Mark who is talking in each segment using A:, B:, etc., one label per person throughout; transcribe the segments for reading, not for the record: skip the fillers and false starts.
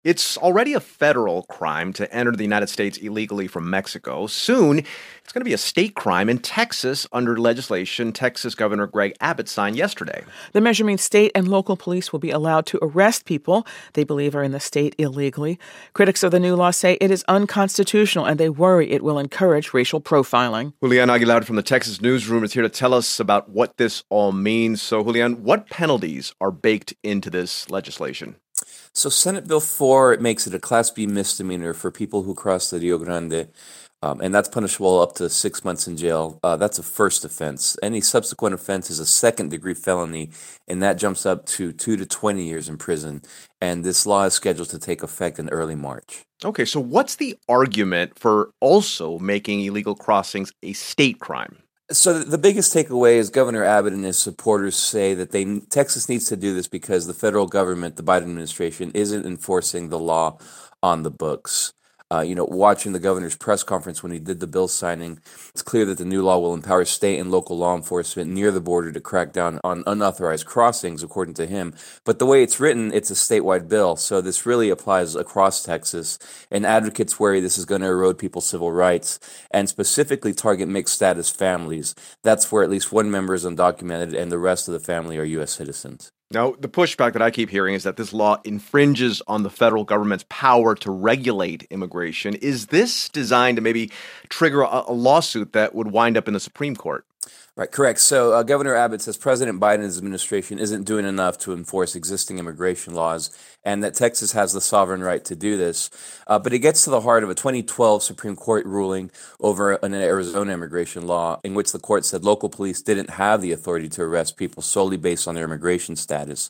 A: It's already a federal crime to enter the United States illegally from Mexico. Soon, it's going to be a state crime in Texas under legislation Texas Governor Greg Abbott signed yesterday.
B: The measure means state and local police will be allowed to arrest people they believe are in the state illegally. Critics of the new law say it is unconstitutional, and they worry it will encourage racial profiling.
A: Julian Aguilar from the Texas Newsroom is here to tell us about what this all means. So, Julian, what penalties are baked into this legislation?
C: So Senate Bill 4 makes it a Class B misdemeanor for people who cross the Rio Grande, and that's punishable up to 6 months in jail. That's a first offense. Any subsequent offense is a second-degree felony, and that jumps up to 2 to 20 years in prison. And this law is scheduled to take effect in early March.
A: Okay, so what's the argument for also making illegal crossings a state crime?
C: So the biggest takeaway is Governor Abbott and his supporters say that Texas needs to do this because the federal government, the Biden administration, isn't enforcing the law on the books. Watching the governor's press conference when he did the bill signing, it's clear that the new law will empower state and local law enforcement near the border to crack down on unauthorized crossings, according to him. But the way it's written, it's a statewide bill, so this really applies across Texas. And advocates worry this is going to erode people's civil rights and specifically target mixed status families. That's where at least one member is undocumented and the rest of the family are U.S. citizens.
A: Now, the pushback that I keep hearing is that this law infringes on the federal government's power to regulate immigration. Is this designed to maybe trigger a lawsuit that would wind up in the Supreme Court?
C: Right, correct. So Governor Abbott says President Biden's administration isn't doing enough to enforce existing immigration laws and that Texas has the sovereign right to do this. But it gets to the heart of a 2012 Supreme Court ruling over an Arizona immigration law in which the court said local police didn't have the authority to arrest people solely based on their immigration status.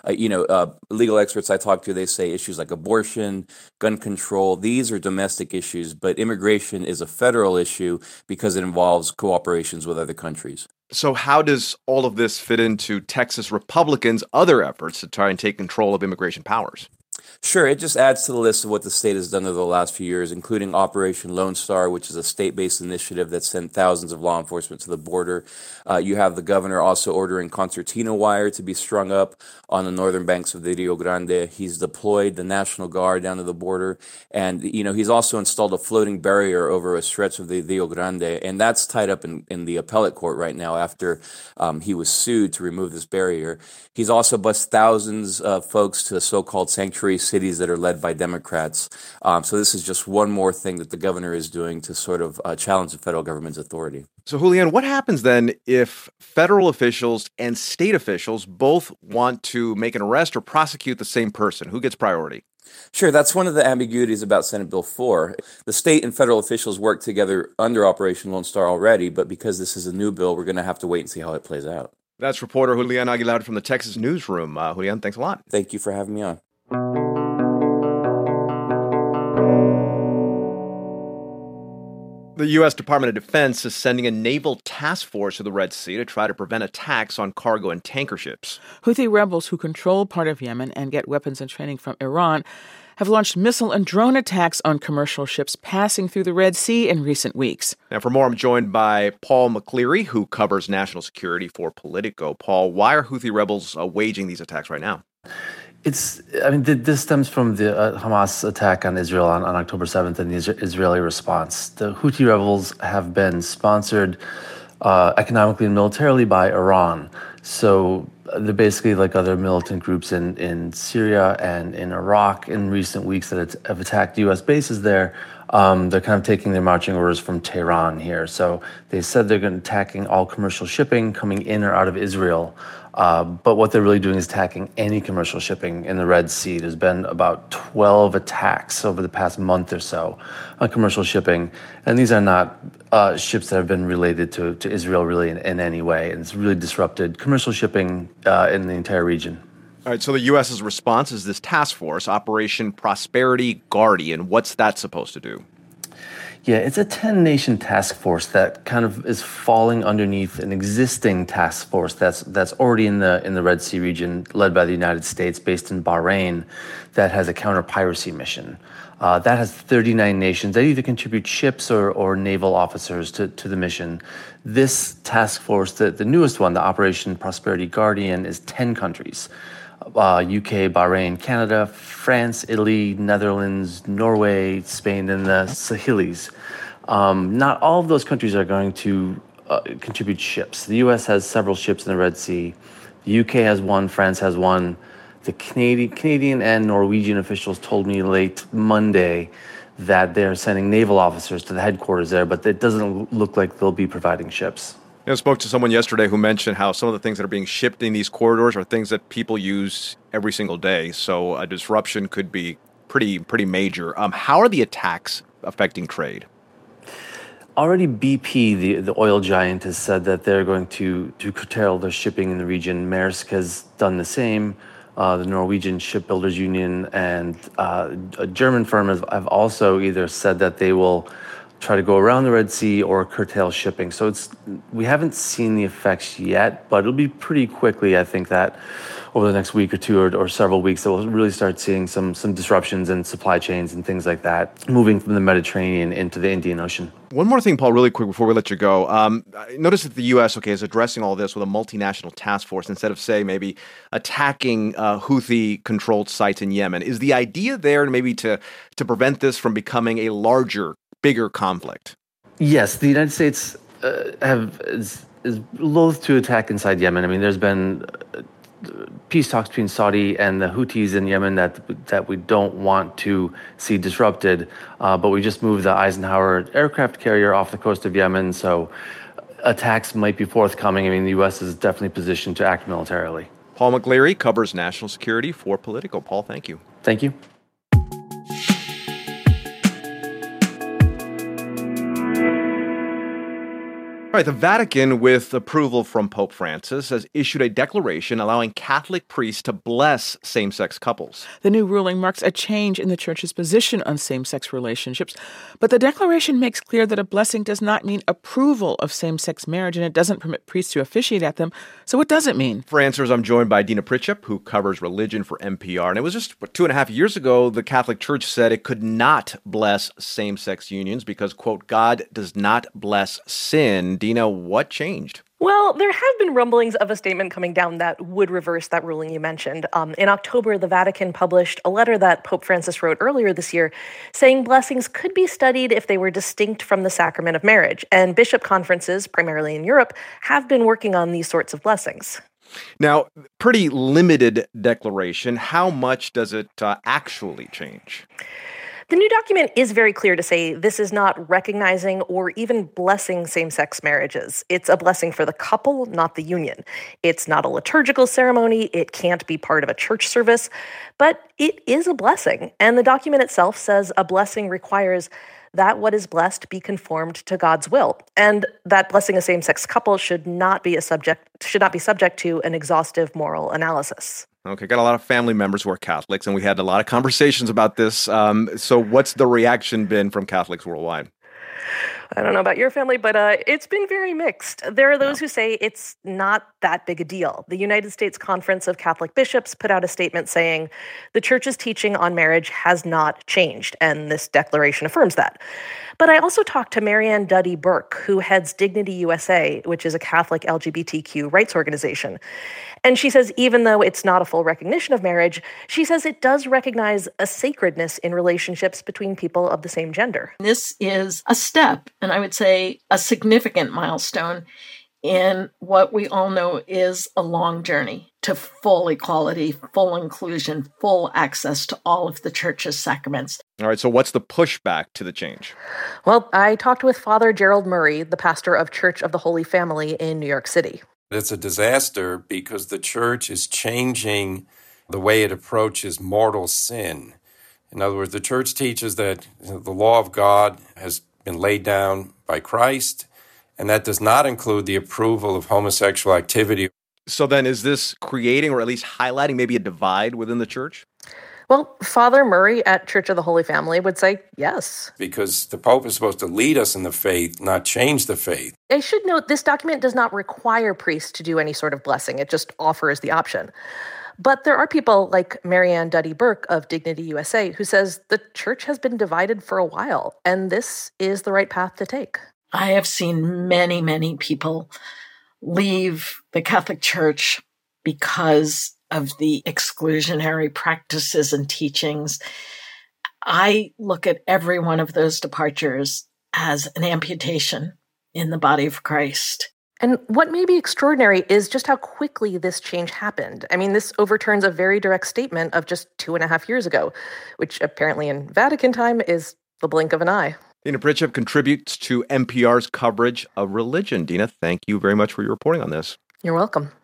C: Legal experts I talk to, they say issues like abortion, gun control, these are domestic issues, but immigration is a federal issue because it involves cooperations with other countries.
A: So how does all of this fit into Texas Republicans' other efforts to try and take control of immigration powers?
C: Sure, it just adds to the list of what the state has done over the last few years, including Operation Lone Star, which is a state-based initiative that sent thousands of law enforcement to the border. You have the governor also ordering concertina wire to be strung up on the northern banks of the Rio Grande. He's deployed the National Guard down to the border, and he's also installed a floating barrier over a stretch of the Rio Grande, and that's tied up in the appellate court right now after he was sued to remove this barrier. He's also bused thousands of folks to so-called sanctuary cities that are led by Democrats. So this is just one more thing that the governor is doing to sort of challenge the federal government's authority.
A: So, Julian, what happens then if federal officials and state officials both want to make an arrest or prosecute the same person? Who gets priority?
C: Sure, that's one of the ambiguities about Senate Bill 4. The state and federal officials work together under Operation Lone Star already, but because this is a new bill, we're going to have to wait and see how it plays out.
A: That's reporter Julian Aguilar from the Texas Newsroom. Julian, thanks a lot.
C: Thank you for having me on.
A: The U.S. Department of Defense is sending a naval task force to the Red Sea to try to prevent attacks on cargo and tanker ships.
B: Houthi rebels who control part of Yemen and get weapons and training from Iran have launched missile and drone attacks on commercial ships passing through the Red Sea in recent weeks.
A: Now, for more, I'm joined by Paul McCleary, who covers national security for Politico. Paul, why are Houthi rebels waging these attacks right now?
D: This stems from the Hamas attack on Israel on October 7th and the Israeli response. The Houthi rebels have been sponsored economically and militarily by Iran. So they're basically like other militant groups in Syria and in Iraq in recent weeks that have attacked U.S. bases there. They're kind of taking their marching orders from Tehran here. So they said they're going to attacking all commercial shipping coming in or out of Israel. But what they're really doing is attacking any commercial shipping in the Red Sea. There's been about 12 attacks over the past month or so on commercial shipping. And these are not ships that have been related to Israel really in any way. And it's really disrupted commercial shipping in the entire region.
A: All right, so the U.S.'s response is this task force, Operation Prosperity Guardian. What's that supposed to do?
D: Yeah, it's a 10-nation task force that kind of is falling underneath an existing task force that's already in the Red Sea region, led by the United States, based in Bahrain, that has a counter-piracy mission. That has 39 nations that either contribute ships or naval officers to the mission. This task force, the newest one, the Operation Prosperity Guardian, is 10 countries. UK, Bahrain, Canada, France, Italy, Netherlands, Norway, Spain, and the Seychelles. Not all of those countries are going to contribute ships. The U.S. has several ships in the Red Sea. The U.K. has one. France has one. The Canadian and Norwegian officials told me late Monday that they're sending naval officers to the headquarters there, but it doesn't look like they'll be providing ships.
A: I spoke to someone yesterday who mentioned how some of the things that are being shipped in these corridors are things that people use every single day. So a disruption could be pretty major. How are the attacks affecting trade?
D: Already BP, the oil giant, has said that they're going to curtail their shipping in the region. Maersk has done the same. The Norwegian Shipbuilders Union and a German firm have also either said that they will try to go around the Red Sea or curtail shipping. So we haven't seen the effects yet, but it'll be pretty quickly, I think, that over the next week or two or several weeks that we'll really start seeing some disruptions in supply chains and things like that, moving from the Mediterranean into the Indian Ocean.
A: One more thing, Paul, really quick before we let you go. Notice that the U.S., is addressing all this with a multinational task force instead of, say, maybe attacking Houthi-controlled sites in Yemen. Is the idea there maybe to prevent this from becoming a larger, bigger conflict?
D: Yes, the United States is loath to attack inside Yemen. I mean, there's been peace talks between Saudi and the Houthis in Yemen that we don't want to see disrupted. But we just moved the Eisenhower aircraft carrier off the coast of Yemen, so attacks might be forthcoming. I mean, the U.S. is definitely positioned to act militarily.
A: Paul McGleary covers national security for Politico. Paul, thank you.
D: Thank you.
A: All right, the Vatican, with approval from Pope Francis, has issued a declaration allowing Catholic priests to bless same-sex couples.
B: The new ruling marks a change in the Church's position on same-sex relationships, but the declaration makes clear that a blessing does not mean approval of same-sex marriage, and it doesn't permit priests to officiate at them. So what does it mean?
A: For answers, I'm joined by Dina Pritchett, who covers religion for NPR. And it was just 2.5 years ago, the Catholic Church said it could not bless same-sex unions because, quote, God does not bless sin. Dina, what changed?
E: Well, there have been rumblings of a statement coming down that would reverse that ruling you mentioned. In October, the Vatican published a letter that Pope Francis wrote earlier this year saying blessings could be studied if they were distinct from the sacrament of marriage. And bishop conferences, primarily in Europe, have been working on these sorts of blessings.
A: Now, pretty limited declaration. How much does it actually change?
E: The new document is very clear to say this is not recognizing or even blessing same-sex marriages. It's a blessing for the couple, not the union. It's not a liturgical ceremony. It can't be part of a church service, but it is a blessing. And the document itself says a blessing requires that what is blessed be conformed to God's will, and that blessing a same-sex couple should not be subject to an exhaustive moral analysis.
A: Okay, got a lot of family members who are Catholics, and we had a lot of conversations about this. So what's the reaction been from Catholics worldwide?
E: I don't know about your family, but it's been very mixed. There are those who say it's not that big a deal. The United States Conference of Catholic Bishops put out a statement saying the Church's teaching on marriage has not changed, and this declaration affirms that. But I also talked to Marianne Duddy Burke, who heads Dignity USA, which is a Catholic LGBTQ rights organization. And she says even though it's not a full recognition of marriage, she says it does recognize a sacredness in relationships between people of the same gender.
F: This is a step, and I would say a significant milestone in what we all know is a long journey to full equality, full inclusion, full access to all of the Church's sacraments.
A: All right, so what's the pushback to the change?
E: Well, I talked with Father Gerald Murray, the pastor of Church of the Holy Family in New York City.
G: It's a disaster because the Church is changing the way it approaches mortal sin. In other words, the Church teaches that the law of God has been laid down by Christ, and that does not include the approval of homosexual activity.
A: So then is this creating or at least highlighting maybe a divide within the Church?
E: Well, Father Murray at Church of the Holy Family would say yes.
G: Because the Pope is supposed to lead us in the faith, not change the faith.
E: I should note this document does not require priests to do any sort of blessing. It just offers the option. But there are people like Marianne Duddy Burke of Dignity USA who says the Church has been divided for a while, and this is the right path to take.
F: I have seen many, many people leave the Catholic Church because of the exclusionary practices and teachings. I look at every one of those departures as an amputation in the body of Christ.
E: And what may be extraordinary is just how quickly this change happened. I mean, this overturns a very direct statement of just 2.5 years ago, which apparently in Vatican time is the blink of an eye.
A: Dina Pritchett contributes to NPR's coverage of religion. Dina, thank you very much for your reporting on this.
E: You're welcome.